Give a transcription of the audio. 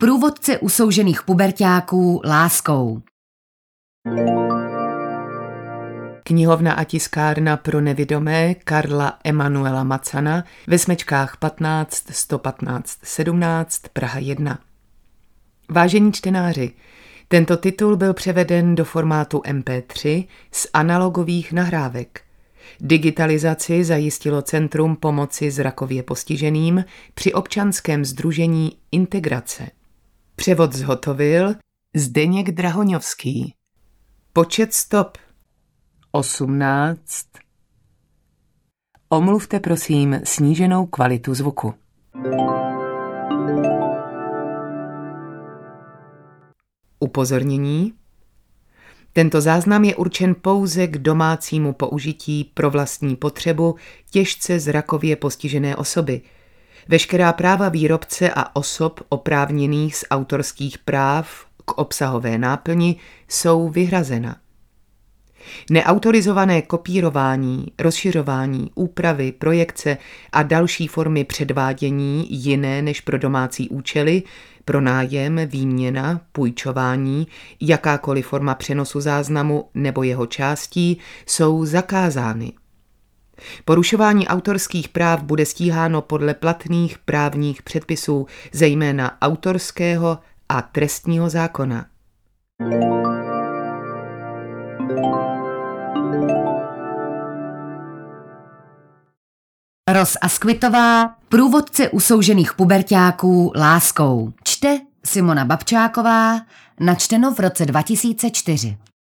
Průvodce usoužených puberťáků láskou. Knihovna a tiskárna pro nevidomé Karla Emanuela Macana ve Smečkách 15 115 17 Praha 1. Vážení čtenáři, tento titul byl převeden do formátu MP3 z analogových nahrávek. Digitalizaci zajistilo Centrum pomoci zrakově postiženým při občanském sdružení Integrace. Převod zhotovil Zdeněk Drahoňovský. Počet stop 18. Omluvte prosím sníženou kvalitu zvuku. Upozornění. Tento záznam je určen pouze k domácímu použití pro vlastní potřebu těžce zrakově postižené osoby. Veškerá práva výrobce a osob oprávněných z autorských práv k obsahové náplni jsou vyhrazena. Neautorizované kopírování, rozšiřování, úpravy, projekce a další formy předvádění jiné než pro domácí účely, pronájem, výměna, půjčování, jakákoliv forma přenosu záznamu nebo jeho částí jsou zakázány. Porušování autorských práv bude stíháno podle platných právních předpisů, zejména autorského a trestního zákona. Ros Askvitová, průvodce usoužených puberťáků láskou. Čte Simona Babčáková, načteno v roce 2004.